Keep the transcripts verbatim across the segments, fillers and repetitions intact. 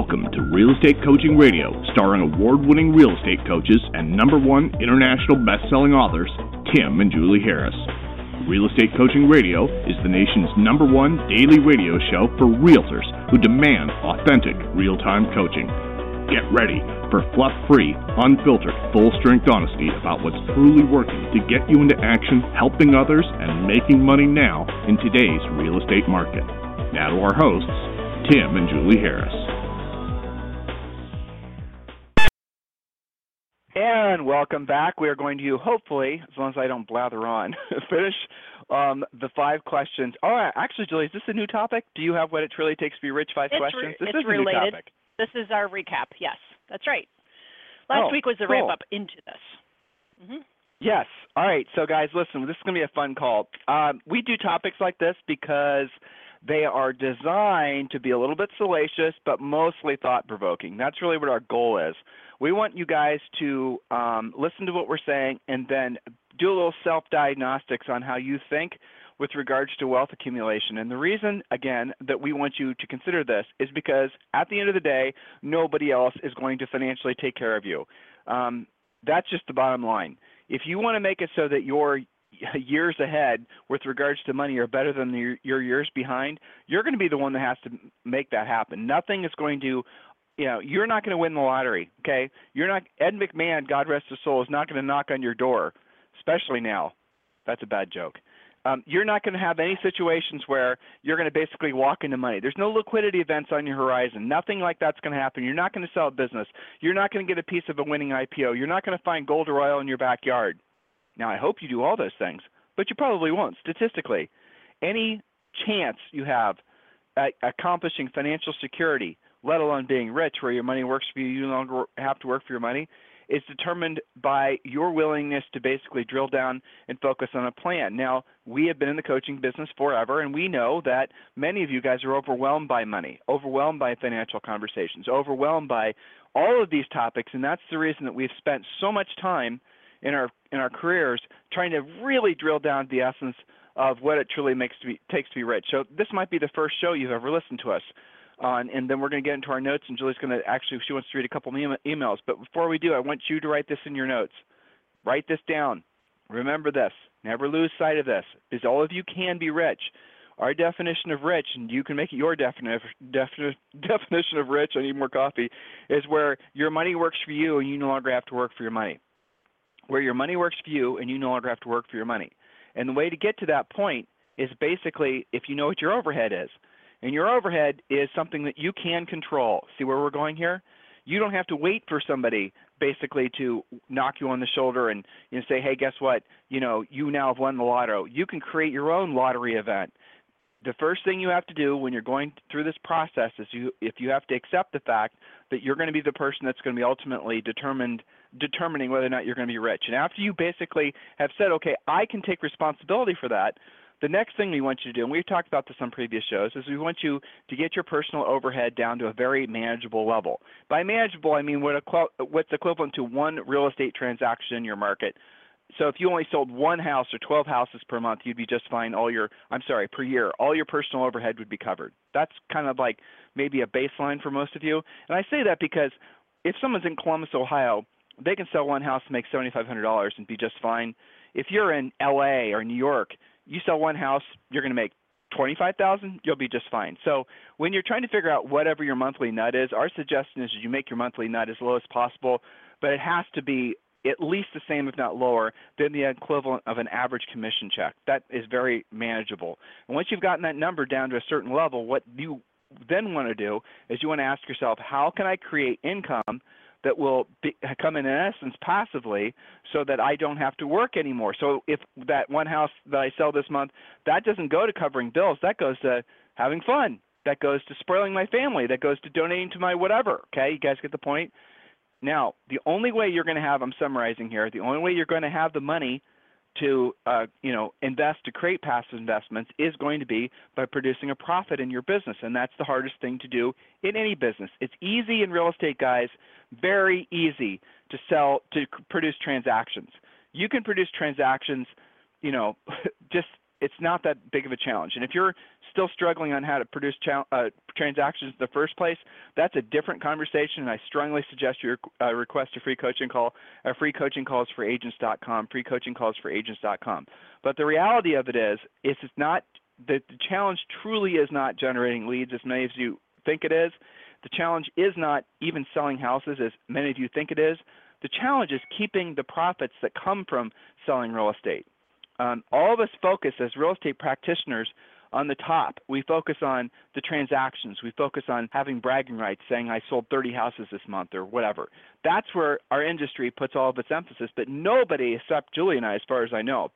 Welcome to Real Estate Coaching Radio, starring award-winning real estate coaches and number one international best-selling authors, Tim and Julie Harris. Real Estate Coaching Radio is the nation's number one daily radio show for realtors who demand authentic, real-time coaching. Get ready for fluff-free, unfiltered, full-strength honesty about what's truly working to get you into action, helping others, and making money now in today's real estate market. Now to our hosts, Tim and Julie Harris. And welcome back. We are going to, hopefully, as long as I don't blather on, finish um, the five questions. All right, actually, Julie, is this a new topic? Do you have what it really takes to be rich, five it's questions? Re- this it's is a related. new topic. This is our recap. Yes, that's right. Last oh, week was the cool. ramp up into this. Mm-hmm. Yes. All right. So, guys, listen, this is going to be a fun call. Um, we do topics like this because they are designed to be a little bit salacious, but mostly thought-provoking. That's really what our goal is. We want you guys to um, listen to what we're saying and then do a little self-diagnostics on how you think with regards to wealth accumulation. And the reason, again, that we want you to consider this is because at the end of the day, nobody else is going to financially take care of you. Um, that's just the bottom line. If you want to make it so that your years ahead with regards to money are better than your, your years behind, you're going to be the one that has to make that happen. Nothing is going to, you know, you're not going to win the lottery, okay? You're not, Ed McMahon, God rest his soul, is not going to knock on your door, especially now. That's a bad joke. Um, you're not going to have any situations where you're going to basically walk into money. There's no liquidity events on your horizon. Nothing like that's going to happen. You're not going to sell a business. You're not going to get a piece of a winning I P O. You're not going to find gold or oil in your backyard. Now, I hope you do all those things, but you probably won't statistically. Any chance you have at accomplishing financial security, let alone being rich where your money works for you, you no longer have to work for your money, is determined by your willingness to basically drill down and focus on a plan. Now, we have been in the coaching business forever, and we know that many of you guys are overwhelmed by money, overwhelmed by financial conversations, overwhelmed by all of these topics, and that's the reason that we've spent so much time in our in our careers trying to really drill down to the essence of what it truly makes to be, takes to be rich. So this might be the first show you've ever listened to us on, and then we're going to get into our notes, and Julie's going to actually, she wants to read a couple of emails. But before we do, I want you to write this in your notes. Write this down. Remember this. Never lose sight of this, because all of you can be rich. Our definition of rich, and you can make it your defini- defini- definition of rich, I need more coffee, is where your money works for you and you no longer have to work for your money. Where your money works for you and you no longer have to work for your money. And the way to get to that point is basically if you know what your overhead is. And your overhead is something that you can control. See where we're going here? You don't have to wait for somebody basically to knock you on the shoulder and you know, say, hey, guess what? You know, you now have won the lotto. You can create your own lottery event. The first thing you have to do when you're going through this process is you, if you have to accept the fact that you're going to be the person that's going to be ultimately determined, determining whether or not you're going to be rich. And after you basically have said, okay, I can take responsibility for that, the next thing we want you to do, and we've talked about this on previous shows, is we want you to get your personal overhead down to a very manageable level. By manageable, I mean what equ- what's equivalent to one real estate transaction in your market. So if you only sold one house or twelve houses per month, you'd be just fine. All your, I'm sorry, per year, all your personal overhead would be covered. That's kind of like maybe a baseline for most of you. And I say that because if someone's in Columbus, Ohio, they can sell one house and make seven thousand five hundred dollars and be just fine. If you're in L A or New York, you sell one house, you're going to make twenty-five thousand dollars, you'll be just fine. So when you're trying to figure out whatever your monthly nut is, our suggestion is you make your monthly nut as low as possible, but it has to be at least the same, if not lower, than the equivalent of an average commission check. That is very manageable. And once you've gotten that number down to a certain level, what you then want to do is you want to ask yourself, how can I create income that will be, come in, in essence passively so that I don't have to work anymore? So if that one house that I sell this month, that doesn't go to covering bills, that goes to having fun. That goes to spoiling my family. That goes to donating to my whatever. Okay, you guys get the point? Now, the only way you're going to have, I'm summarizing here, the only way you're going to have the money to, uh, you know, invest, to create passive investments is going to be by producing a profit in your business, and that's the hardest thing to do in any business. It's easy in real estate, guys, very easy to sell, to produce transactions. You can produce transactions, you know, just it's not that big of a challenge. And if you're still struggling on how to produce cha- uh, transactions in the first place, that's a different conversation, and I strongly suggest you uh, request a free coaching call. Our free coaching calls for agents dot com, free coaching calls for agents dot com. But the reality of it is, is it's not, the, the challenge truly is not generating leads as many of you think it is. The challenge is not even selling houses as many of you think it is. The challenge is keeping the profits that come from selling real estate. Um, all of us focus as real estate practitioners on the top. We focus on the transactions. We focus on having bragging rights, saying I sold thirty houses this month or whatever. That's where our industry puts all of its emphasis, but nobody except Julie and I, as far as I know.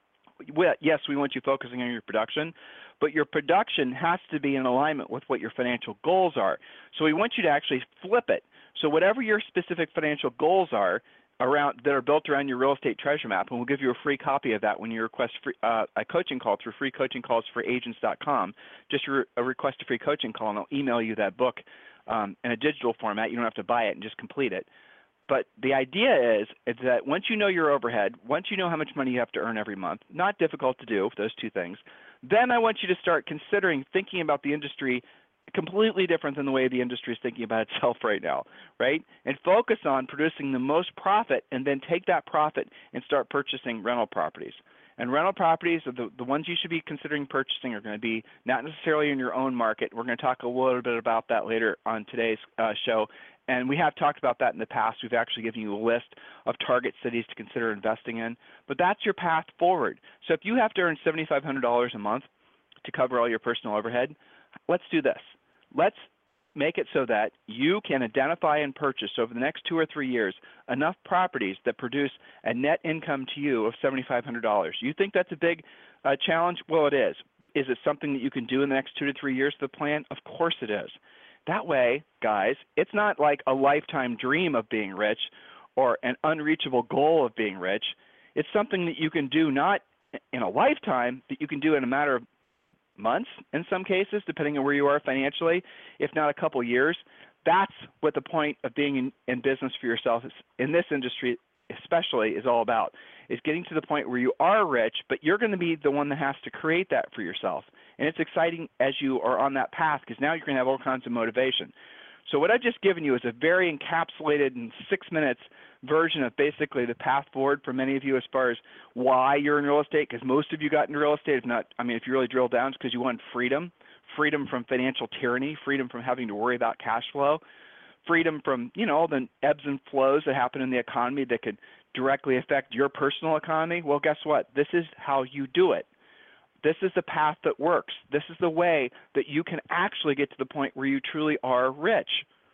We, yes, we want you focusing on your production, but your production has to be in alignment with what your financial goals are. So we want you to actually flip it. So whatever your specific financial goals are, around that are built around your real estate treasure map, and we'll give you a free copy of that when you request free, uh, a coaching call through free coaching calls for agents dot com. Just re- a request a free coaching call, and I'll email you that book um, in a digital format. You don't have to buy it and just complete it. But the idea is, is that once you know your overhead, once you know how much money you have to earn every month, not difficult to do, those two things, then I want you to start considering thinking about the industry completely different than the way the industry is thinking about itself right now, right? And focus on producing the most profit, and then take that profit and start purchasing rental properties. And rental properties, are the, the ones you should be considering purchasing are going to be not necessarily in your own market. We're going to talk a little bit about that later on today's uh, show. And we have talked about that in the past. We've actually given you a list of target cities to consider investing in. But that's your path forward. So if you have to earn seven thousand five hundred dollars a month to cover all your personal overhead, let's do this. Let's make it so that you can identify and purchase over the next two or three years enough properties that produce a net income to you of seven thousand five hundred dollars. You think that's a big uh, challenge? Well, it is. Is it something that you can do in the next two to three years of the plan? Of course it is. That way, guys, it's not like a lifetime dream of being rich or an unreachable goal of being rich. It's something that you can do not in a lifetime, that you can do in a matter of months in some cases, depending on where you are financially, if not a couple years. That's what the point of being in, in business for yourself is, in this industry especially, is all about, is getting to the point where you are rich, but you're going to be the one that has to create that for yourself. And it's exciting as you are on that path, because now you're going to have all kinds of motivation. So what I've just given you is a very encapsulated in six minutes version of basically the path forward for many of you as far as why you're in real estate, because most of you got into real estate. If not, I mean, if you really drill down, it's because you want freedom, freedom from financial tyranny, freedom from having to worry about cash flow, freedom from, you know, all the ebbs and flows that happen in the economy that could directly affect your personal economy. Well, guess what? This is how you do it. This is the path that works. This is the way that you can actually get to the point where you truly are rich.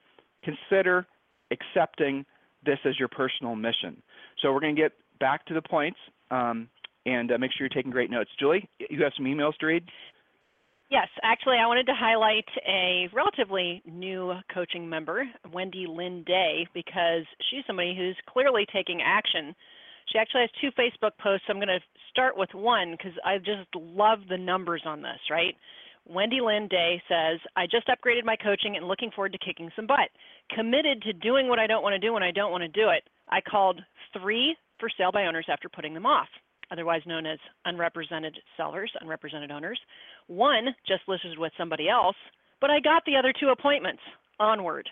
Consider accepting this as your personal mission. So we're going to get back to the points, um, and uh, make sure you're taking great notes. Julie, you have some emails to read? Yes, actually, I wanted to highlight a relatively new coaching member, Wendy Lynn Day, because she's somebody who's clearly taking action. She actually has two Facebook posts. I'm going to start with one because I just love the numbers on this, right? Wendy Lynn Day says, I just upgraded my coaching and looking forward to kicking some butt. Committed to doing what I don't want to do when I don't want to do it. I called three for sale by owners after putting them off, otherwise known as unrepresented sellers, unrepresented owners. One just listed with somebody else, but I got the other two appointments. Onward.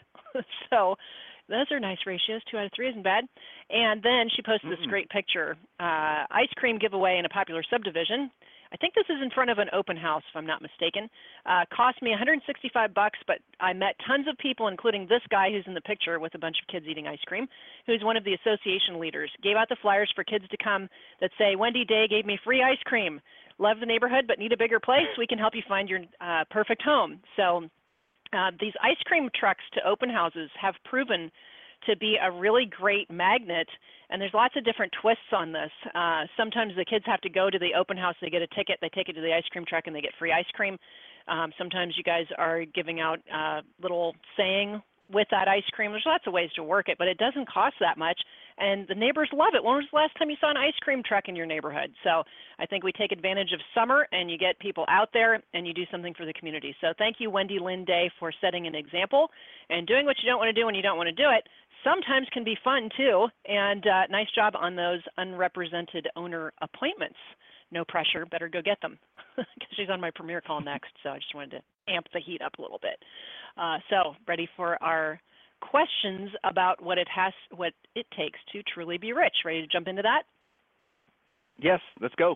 So those are nice ratios. Two out of three isn't bad. And then she posted mm-hmm. this great picture, uh, ice cream giveaway in a popular subdivision. I think this is in front of an open house, if I'm not mistaken. Uh, cost me one hundred sixty-five bucks, but I met tons of people, including this guy who's in the picture with a bunch of kids eating ice cream, who's one of the association leaders. Gave out the flyers for kids to come that say, Wendy Day gave me free ice cream. Love the neighborhood, but need a bigger place? We can help you find your uh, perfect home. So uh, these ice cream trucks to open houses have proven to be a really great magnet, and there's lots of different twists on this. Uh, sometimes the kids have to go to the open house, they get a ticket, they take it to the ice cream truck, and they get free ice cream. Um, sometimes you guys are giving out a uh, little saying with that ice cream. There's lots of ways to work it, but it doesn't cost that much, and the neighbors love it. When was the last time you saw an ice cream truck in your neighborhood? So I think we take advantage of summer, and you get people out there, and you do something for the community. So thank you, Wendy Lynn Day, for setting an example, and doing what you don't want to do when you don't want to do it sometimes can be fun too, and uh, nice job on those unrepresented owner appointments. no pressure, better go get them because she's on my premiere call next. So I just wanted to amp the heat up a little bit. Uh, so ready for our questions about what it has, what it takes to truly be rich. Ready to jump into that? Yes, let's go. All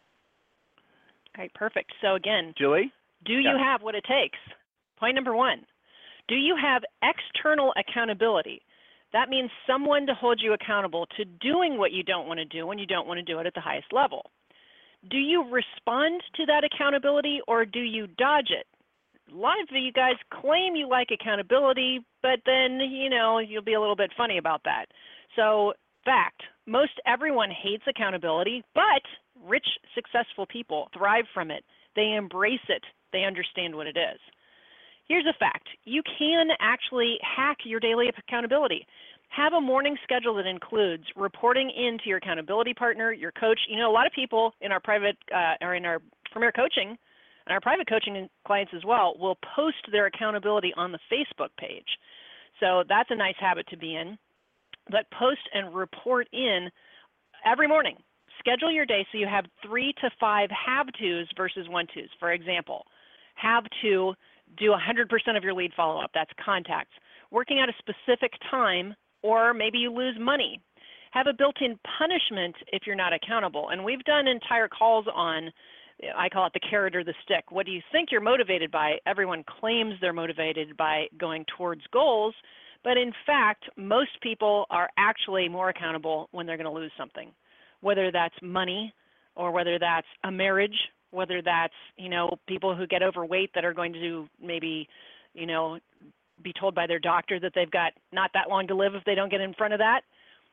right, perfect. So again, Julie? Do you yeah. have what it takes? Point number one, do you have external accountability? That means someone to hold you accountable to doing what you don't want to do when you don't want to do it at the highest level. Do you respond to that accountability or do you dodge it? A lot of you guys claim you like accountability, but then, you know, you'll be a little bit funny about that. So, fact, most everyone hates accountability, but rich, successful people thrive from it. They embrace it. They understand what it is. Here's a fact. You can actually hack your daily accountability. Have a morning schedule that includes reporting into your accountability partner, your coach. You know, a lot of people in our private uh, or in our Premier Coaching and our private coaching clients as well will post their accountability on the Facebook page. So that's a nice habit to be in. But post and report in every morning. Schedule your day so you have three to five have-tos versus want-tos. For example, have to do one hundred percent of your lead follow-up. That's contacts. Working at a specific time, or maybe you lose money. Have a built-in punishment if you're not accountable. And we've done entire calls on, I call it the carrot or the stick. What do you think you're motivated by? Everyone claims they're motivated by going towards goals, but in fact, most people are actually more accountable when they're going to lose something, whether that's money or whether that's a marriage, whether that's, you know, people who get overweight that are going to maybe, you know, be told by their doctor that they've got not that long to live if they don't get in front of that.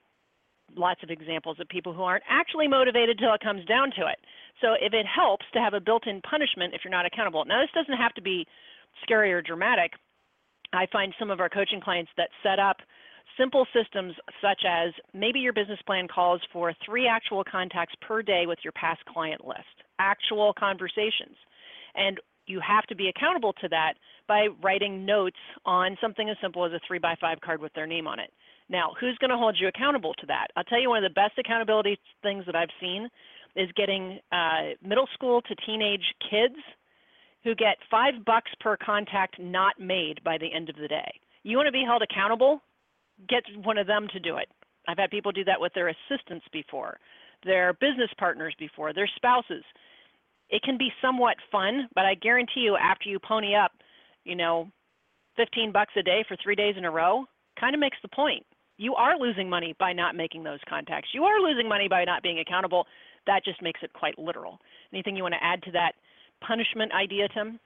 Lots of examples of people who aren't actually motivated till it comes down to it. So if it helps to have a built-in punishment if you're not accountable. Now, this doesn't have to be scary or dramatic. I find some of our coaching clients that set up simple systems such as maybe your business plan calls for three actual contacts per day with your past client list, actual conversations. And you have to be accountable to that by writing notes on something as simple as a three by five card with their name on it. Now, who's going to hold you accountable to that? I'll tell you one of the best accountability things that I've seen is getting uh, middle school to teenage kids who get five bucks per contact not made by the end of the day. You want to be held accountable? Get one of them to do it. I've had people do that with their assistants before, their business partners before, their spouses. It can be somewhat fun, but I guarantee you after you pony up, you know, fifteen bucks a day for three days in a row, kind of makes the point. You are losing money by not making those contacts. You are losing money by not being accountable. That just makes it quite literal. Anything you want to add to that punishment idea, Tim?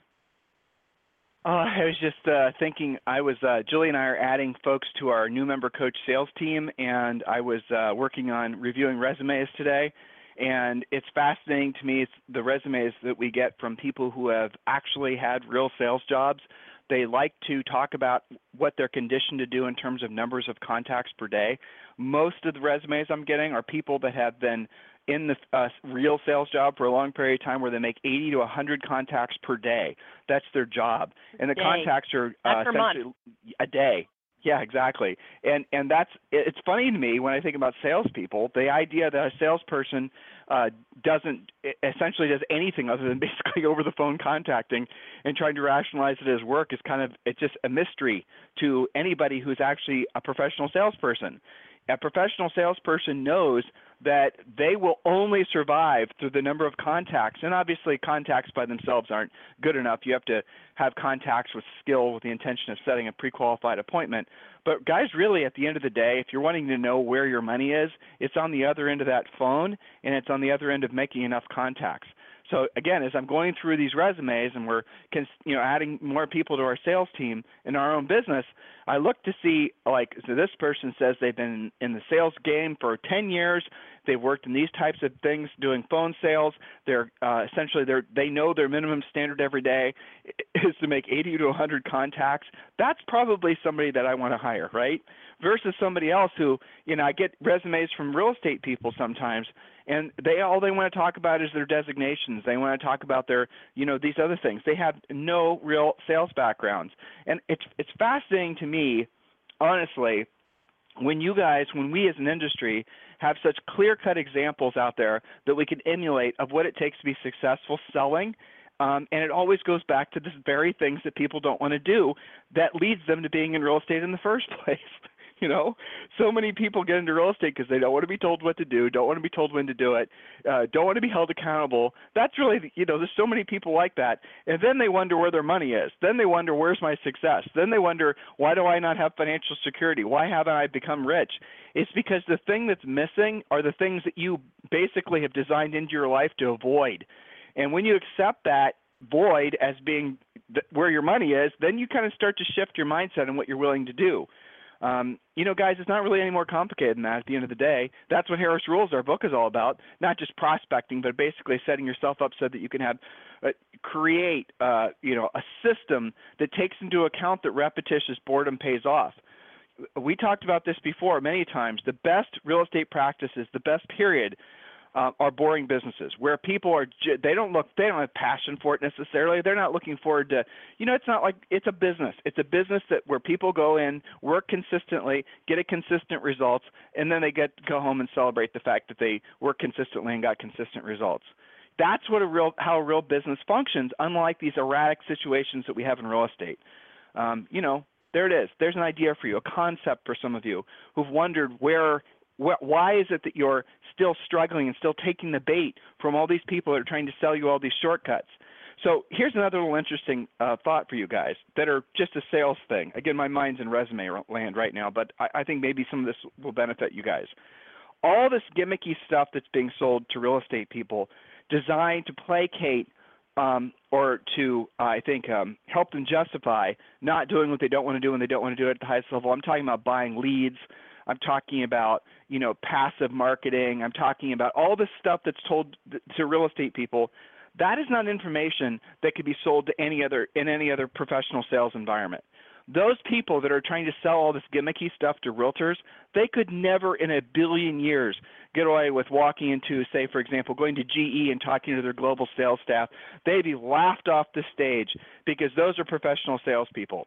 Uh, I was just uh, thinking, I was, uh, Julie and I are adding folks to our new member coach sales team, and I was uh, working on reviewing resumes today, and it's fascinating to me, it's the resumes that we get from people who have actually had real sales jobs. They like to talk about what they're conditioned to do in terms of numbers of contacts per day. Most of the resumes I'm getting are people that have been in the uh, real sales job for a long period of time where they make eighty to one hundred contacts per day. That's their job. And the day. contacts are uh, essentially month. a day. Yeah, exactly. And and that's it's funny to me when I think about salespeople, the idea that a salesperson uh, doesn't essentially does anything other than basically over the phone contacting and trying to rationalize it as work is kind of it's just a mystery to anybody who's actually a professional salesperson. A professional salesperson knows that they will only survive through the number of contacts. And obviously contacts by themselves aren't good enough. You have to have contacts with skill with the intention of setting a pre-qualified appointment. But guys, really at the end of the day, if you're wanting to know where your money is, it's on the other end of that phone and it's on the other end of making enough contacts. So again, as I'm going through these resumes and we're you know adding more people to our sales team in our own business, I look to see like so this person says they've been in the sales game for ten years. They've worked in these types of things doing phone sales. They're uh, essentially they're, they know their minimum standard every day is to make eighty to one hundred contacts. That's probably somebody that I want to hire, right? Versus somebody else who, you know, I get resumes from real estate people sometimes, and they all they want to talk about is their designations. They want to talk about their, you know, these other things. They have no real sales backgrounds. And it's it's fascinating to me, honestly, when you guys, when we as an industry have such clear-cut examples out there that we can emulate of what it takes to be successful selling, um, and it always goes back to the very things that people don't want to do that leads them to being in real estate in the first place. You know, so many people get into real estate because they don't want to be told what to do, don't want to be told when to do it, uh, don't want to be held accountable. That's really, you know, there's so many people like that. And then they wonder where their money is. Then they wonder, where's my success? Then they wonder, why do I not have financial security? Why haven't I become rich? It's because the thing that's missing are the things that you basically have designed into your life to avoid. And when you accept that void as being th- where your money is, then you kind of start to shift your mindset and what you're willing to do. Um, you know, guys, it's not really any more complicated than that at the end of the day. That's what Harris Rules, our book, is all about, not just prospecting, but basically setting yourself up so that you can have uh, create, uh, you know, a system that takes into account that repetitious boredom pays off. We talked about this before many times. The best real estate practices, the best period, Uh, are boring businesses where people are, they don't look, they don't have passion for it necessarily. They're not looking forward to, you know, it's not like, it's a business. It's a business that where people go in, work consistently, get a consistent results, and then they get go home and celebrate the fact that they work consistently and got consistent results. That's what a real, how a real business functions, unlike these erratic situations that we have in real estate. Um, you know, there it is. There's an idea for you, a concept for some of you who've wondered where, why is it that you're still struggling and still taking the bait from all these people that are trying to sell you all these shortcuts? So here's another little interesting uh, thought for you guys that are just a sales thing. Again, my mind's in resume land right now, but I, I think maybe some of this will benefit you guys. All this gimmicky stuff that's being sold to real estate people designed to placate um, or to, uh, I think, um, help them justify not doing what they don't want to do when they don't want to do it at the highest level. I'm talking about buying leads. I'm talking about, you know, passive marketing. I'm talking about all this stuff that's told to real estate people. That is not information that could be sold to any other in any other professional sales environment. Those people that are trying to sell all this gimmicky stuff to realtors, they could never in a billion years get away with walking into, say, for example, going to G E and talking to their global sales staff. They'd be laughed off the stage because those are professional salespeople.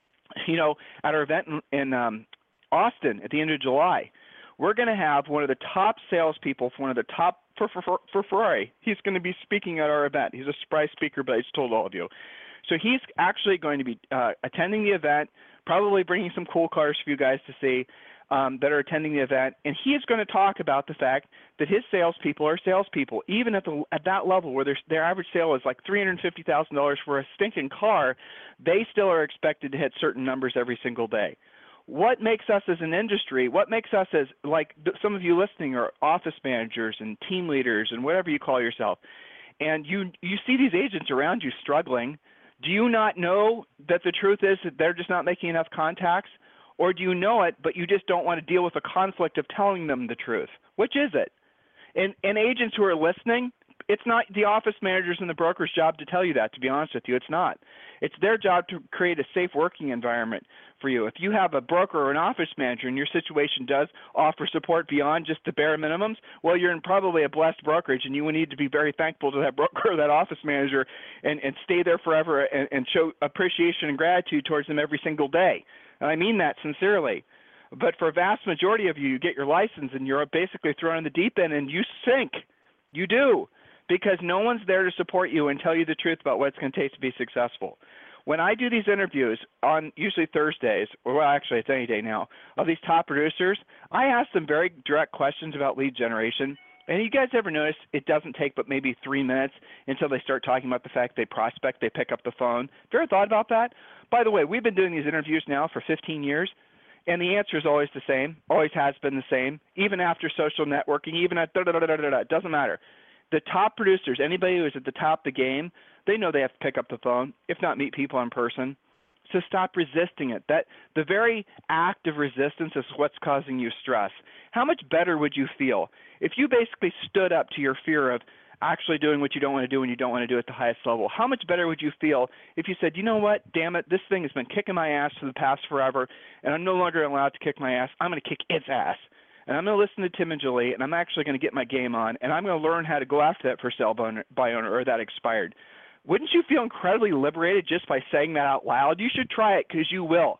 You know, at our event in, in um, Austin at the end of July, we're going to have one of the top salespeople for one of the top for, for, for Ferrari. He's going to be speaking at our event. He's a surprise speaker, but I just told all of you. So he's actually going to be uh, attending the event, probably bringing some cool cars for you guys to see um, that are attending the event. And he is going to talk about the fact that his salespeople are salespeople, even at the at that level where their their average sale is like three hundred fifty thousand dollars for a stinking car. They still are expected to hit certain numbers every single day. What makes us as an industry, what makes us as, like some of you listening are office managers and team leaders and whatever you call yourself, and you you see these agents around you struggling. Do you not know that the truth is that they're just not making enough contacts? Or do you know it, but you just don't want to deal with the conflict of telling them the truth? Which is it? And, and agents who are listening, it's not the office managers and the broker's job to tell you that, to be honest with you. It's not. It's their job to create a safe working environment for you. If you have a broker or an office manager and your situation does offer support beyond just the bare minimums, well, you're in probably a blessed brokerage, and you will need to be very thankful to that broker or that office manager and, and stay there forever and, and show appreciation and gratitude towards them every single day. And I mean that sincerely. But for a vast majority of you, you get your license and you're basically thrown in the deep end and you sink. You do. Because no one's there to support you and tell you the truth about what it's going to take to be successful. When I do these interviews on usually Thursdays, or well, actually it's any day now, of these top producers, I ask them very direct questions about lead generation. And you guys ever notice it doesn't take but maybe three minutes until they start talking about the fact they prospect, they pick up the phone? Have you ever thought about that? By the way, we've been doing these interviews now for fifteen years. And the answer is always the same, always has been the same, even after social networking, even at da-da-da-da-da-da, it doesn't matter. The top producers, anybody who is at the top of the game, they know they have to pick up the phone, if not meet people in person. So stop resisting it. That the very act of resistance is what's causing you stress. How much better would you feel if you basically stood up to your fear of actually doing what you don't want to do when you don't want to do at the highest level? How much better would you feel if you said, you know what, damn it, this thing has been kicking my ass for the past forever, and I'm no longer allowed to kick my ass. I'm going to kick its ass. And I'm going to listen to Tim and Julie, and I'm actually going to get my game on, and I'm going to learn how to go after that for sale by owner or that expired. Wouldn't you feel incredibly liberated just by saying that out loud? You should try it because you will.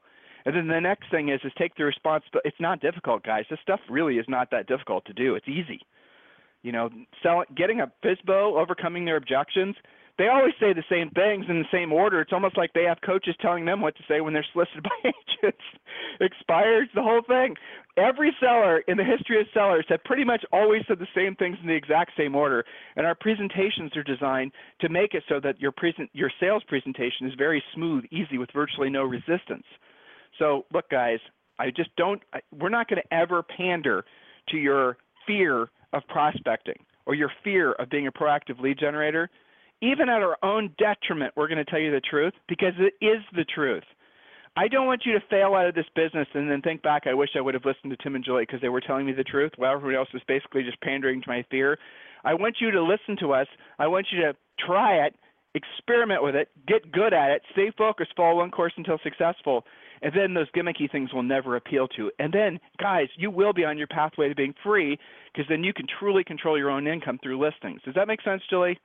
And then the next thing is is take the responsibility. It's not difficult, guys. This stuff really is not that difficult to do. It's easy. You know, sell, getting a F S B O, overcoming their objections. They always say the same things in the same order. It's almost like they have coaches telling them what to say when they're solicited by agents. Expires the whole thing. Every seller in the history of sellers have pretty much always said the same things in the exact same order. And our presentations are designed to make it so that your present your sales presentation is very smooth, easy, with virtually no resistance. So look, guys, I just don't. I, we're not going to ever pander to your fear of prospecting or your fear of being a proactive lead generator. Even at our own detriment, we're going to tell you the truth because it is the truth. I don't want you to fail out of this business and then think back, I wish I would have listened to Tim and Julie because they were telling me the truth while everybody else was basically just pandering to my fear. I want you to listen to us. I want you to try it, experiment with it, get good at it, stay focused, follow one course until successful, and then those gimmicky things will never appeal to. And then, guys, you will be on your pathway to being free because then you can truly control your own income through listings. Does that make sense, Julie?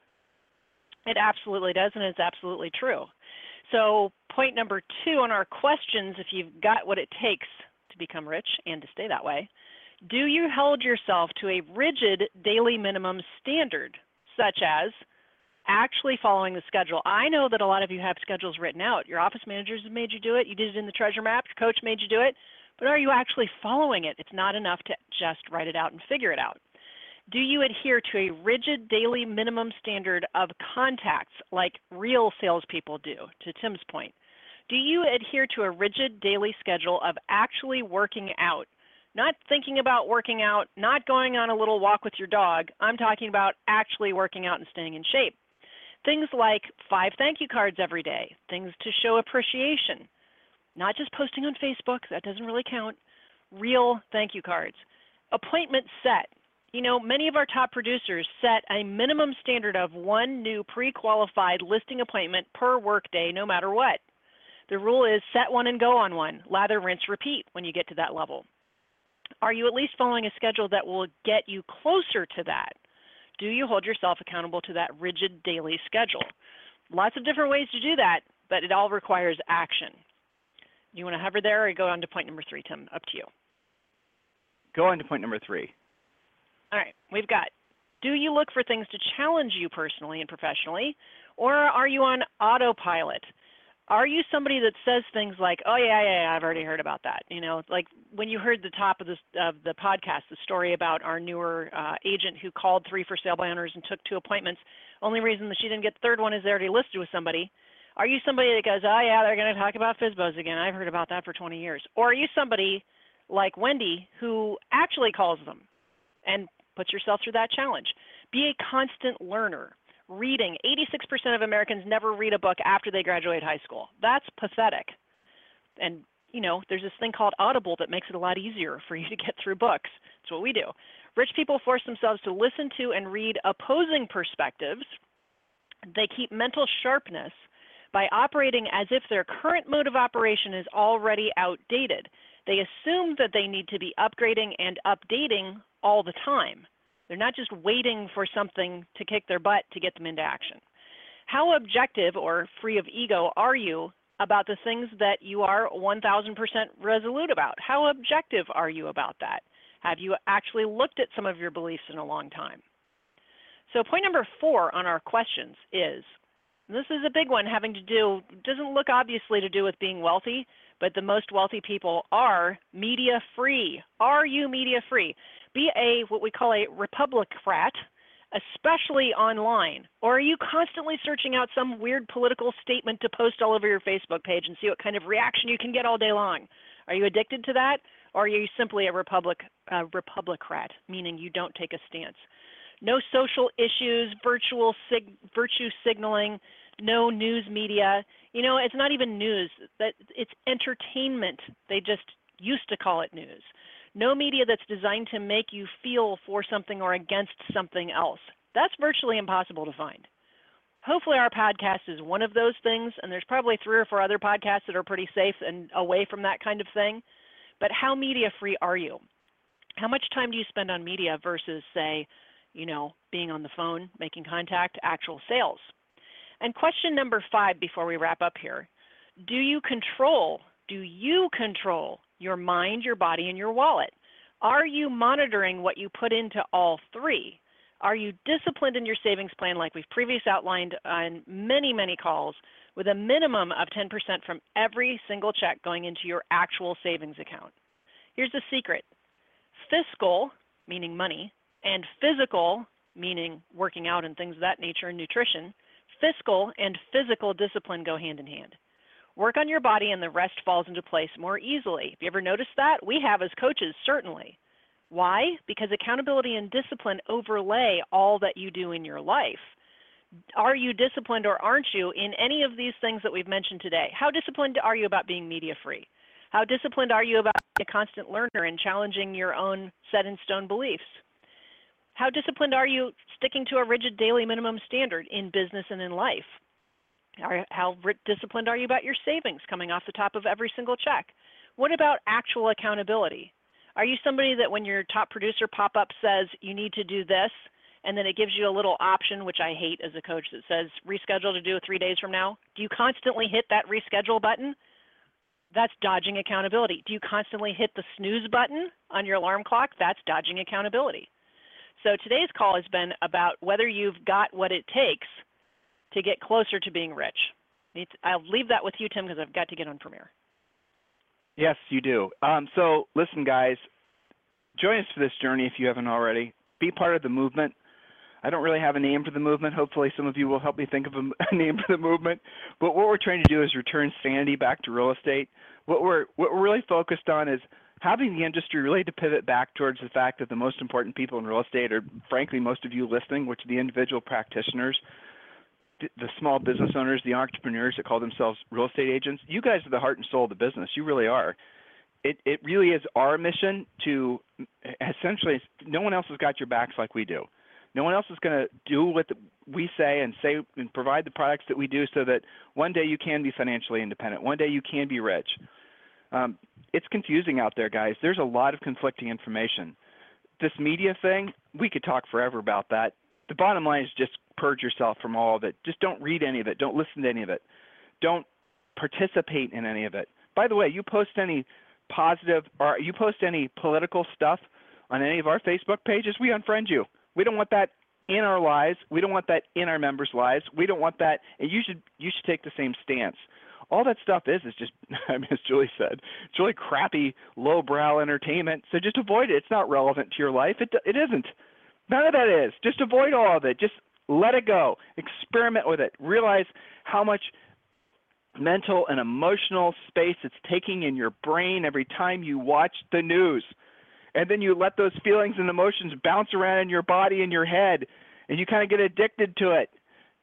It absolutely does, and it's absolutely true. So point number two on our questions, if you've got what it takes to become rich and to stay that way, do you hold yourself to a rigid daily minimum standard, such as actually following the schedule? I know that a lot of you have schedules written out. Your office managers have made you do it. You did it in the treasure map. Your coach made you do it. But are you actually following it? It's not enough to just write it out and figure it out. Do you adhere to a rigid daily minimum standard of contacts like real salespeople do, to Tim's point? Do you adhere to a rigid daily schedule of actually working out? Not thinking about working out, not going on a little walk with your dog. I'm talking about actually working out and staying in shape. Things like five thank you cards every day, things to show appreciation, not just posting on Facebook, that doesn't really count, real thank you cards. Appointment set. You know, many of our top producers set a minimum standard of one new pre-qualified listing appointment per workday, no matter what. The rule is set one and go on one, lather, rinse, repeat when you get to that level. Are you at least following a schedule that will get you closer to that? Do you hold yourself accountable to that rigid daily schedule? Lots of different ways to do that, but it all requires action. You want to hover there or go on to point number three, Tim? Up to you. Go on to point number three. All right, we've got, do you look for things to challenge you personally and professionally, or are you on autopilot? Are you somebody that says things like, oh, yeah, yeah, yeah, I've already heard about that? You know, like when you heard the top of, this, of the podcast, the story about our newer uh, agent who called three for sale by owners and took two appointments. Only reason that she didn't get the third one is they already listed with somebody. Are you somebody that goes, oh, yeah, they're going to talk about F S B Os again. I've heard about that for twenty years. Or are you somebody like Wendy who actually calls them and puts yourself through that challenge? Be a constant learner. Reading. eighty-six percent of Americans never read a book after they graduate high school. That's pathetic. And, you know, there's this thing called Audible that makes it a lot easier for you to get through books. That's what we do. Rich people force themselves to listen to and read opposing perspectives. They keep mental sharpness by operating as if their current mode of operation is already outdated. They assume that they need to be upgrading and updating all the time. They're not just waiting for something to kick their butt to get them into action. How objective or free of ego are you about the things that you are one thousand percent resolute about? How objective are you about that? Have you actually looked at some of your beliefs in a long time? So point number four on our questions is, this is a big one having to do, doesn't look obviously to do with being wealthy, but the most wealthy people are media free. Are you media free? Be a, what we call a Republicrat, especially online. Or are you constantly searching out some weird political statement to post all over your Facebook page and see what kind of reaction you can get all day long? Are you addicted to that? Or are you simply a Republic, uh, Republicrat, meaning you don't take a stance? No social issues, virtual sig virtue signaling, no news media. You know, it's not even news. That it's entertainment. They just used to call it news. No media that's designed to make you feel for something or against something else. That's virtually impossible to find. Hopefully our podcast is one of those things, and there's probably three or four other podcasts that are pretty safe and away from that kind of thing. But how media free are you? How much time do you spend on media versus, say, you know, being on the phone, making contact, actual sales? And question number five before we wrap up here, do you control Do you control your mind, your body, and your wallet? Are you monitoring what you put into all three? Are you disciplined in your savings plan like we've previously outlined on many, many calls, with a minimum of ten percent from every single check going into your actual savings account? Here's the secret. Fiscal, meaning money, and physical, meaning working out and things of that nature and nutrition, fiscal and physical discipline go hand in hand. Work on your body and the rest falls into place more easily. Have you ever noticed that? We have as coaches, certainly. Why? Because accountability and discipline overlay all that you do in your life. Are you disciplined or aren't you in any of these things that we've mentioned today? How disciplined are you about being media-free? How disciplined are you about being a constant learner and challenging your own set-in-stone beliefs? How disciplined are you sticking to a rigid daily minimum standard in business and in life? How disciplined are you about your savings coming off the top of every single check? What about actual accountability? Are you somebody that when your top producer pop-up says you need to do this, and then it gives you a little option, which I hate as a coach, that says reschedule to do it three days from now? Do you constantly hit that reschedule button? That's dodging accountability. Do you constantly hit the snooze button on your alarm clock? That's dodging accountability. So today's call has been about whether you've got what it takes to get closer to being rich. I'll leave that with you, Tim, because I've got to get on Premier. Yes, you do. Um, so listen, guys, join us for this journey if you haven't already. Be part of the movement. I don't really have a name for the movement. Hopefully some of you will help me think of a, a name for the movement. But what we're trying to do is return sanity back to real estate. What we're, what we're really focused on is having the industry really to pivot back towards the fact that the most important people in real estate are, frankly, most of you listening, which are the individual practitioners, the small business owners, the entrepreneurs that call themselves real estate agents. You guys are the heart and soul of the business. You really are. It, it really is our mission to essentially, no one else has got your backs like we do. No one else is going to do what we say and say and provide the products that we do so that one day you can be financially independent. One day you can be rich. Um, it's confusing out there, guys. There's a lot of conflicting information. This media thing, we could talk forever about that. The bottom line is just purge yourself from all of it. Just don't read any of it. Don't listen to any of it. Don't participate in any of it. By the way, you post any positive or you post any political stuff on any of our Facebook pages, we unfriend you. We don't want that in our lives. We don't want that in our members' lives. We don't want that. And you should you should take the same stance. All that stuff is is just, I mean, as Julie said, it's really crappy, lowbrow entertainment. So just avoid it. It's not relevant to your life. It it isn't. None of that is. Just avoid all of it. Just let it go. Experiment with it. Realize how much mental and emotional space it's taking in your brain every time you watch the news. And then you let those feelings and emotions bounce around in your body and your head, and you kind of get addicted to it.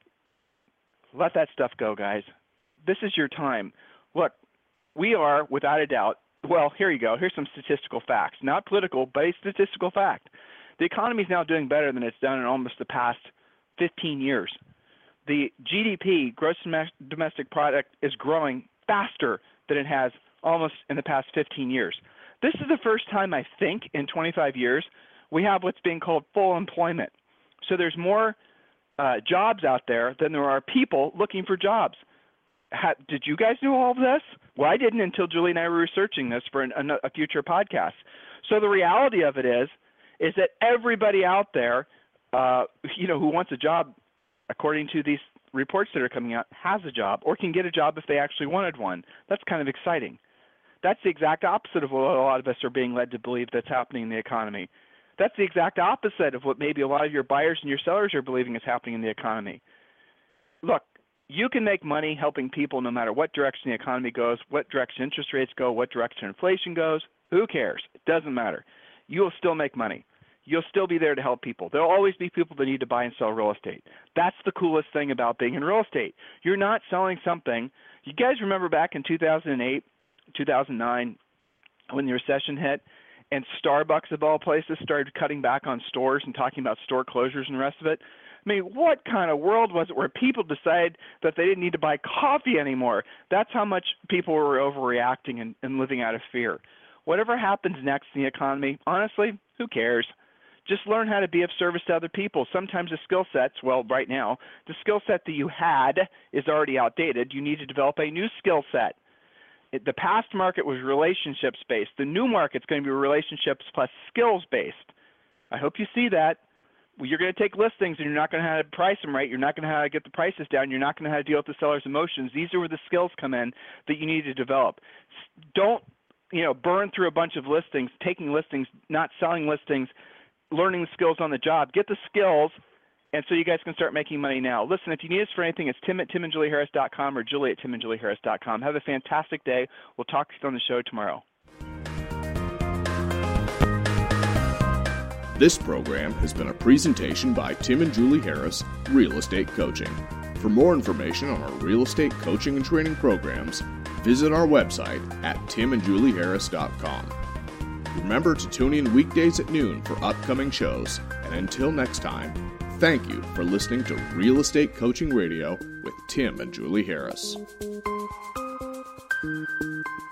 Let that stuff go, guys. This is your time. Look, we are, without a doubt, well, here you go. Here's some statistical facts. Not political, but a statistical fact. The economy is now doing better than it's done in almost the past fifteen years. The G D P, gross domestic product, is growing faster than it has almost in the past fifteen years. This is the first time, I think, in twenty-five years, we have what's being called full employment. So there's more uh, jobs out there than there are people looking for jobs. Ha- did you guys know all of this? Well, I didn't until Julie and I were researching this for an, a, a future podcast. So the reality of it is, is that everybody out there, uh, you know, who wants a job, according to these reports that are coming out, has a job or can get a job if they actually wanted one. That's kind of exciting. That's the exact opposite of what a lot of us are being led to believe that's happening in the economy. That's the exact opposite of what maybe a lot of your buyers and your sellers are believing is happening in the economy. Look, you can make money helping people no matter what direction the economy goes, what direction interest rates go, what direction inflation goes. Who cares? It doesn't matter. You will still make money. You'll still be there to help people. There will always be people that need to buy and sell real estate. That's the coolest thing about being in real estate. You're not selling something. You guys remember back in two thousand eight, two thousand nine, when the recession hit, and Starbucks, of all places, started cutting back on stores and talking about store closures and the rest of it? I mean, what kind of world was it where people decided that they didn't need to buy coffee anymore? That's how much people were overreacting and, and living out of fear. Whatever happens next in the economy, honestly, who cares? Just learn how to be of service to other people. Sometimes the skill sets, well, right now, the skill set that you had is already outdated. You need to develop a new skill set. It, the past market was relationships-based. The new market's going to be relationships plus skills-based. I hope you see that. Well, you're going to take listings and you're not going to know how to price them right. You're not going to know how to get the prices down. You're not going to know how to deal with the seller's emotions. These are where the skills come in that you need to develop. Don't, you know, burn through a bunch of listings, taking listings, not selling listings, learning the skills on the job. Get the skills, and so you guys can start making money now. Listen, if you need us for anything, it's Tim at tim and julie harris dot com or Julie at tim and julie harris dot com. Have a fantastic day. We'll talk to you on the show tomorrow. This program has been a presentation by Tim and Julie Harris, Real Estate Coaching. For more information on our real estate coaching and training programs, visit our website at tim and julie harris dot com. Remember to tune in weekdays at noon for upcoming shows, and until next time, thank you for listening to Real Estate Coaching Radio with Tim and Julie Harris.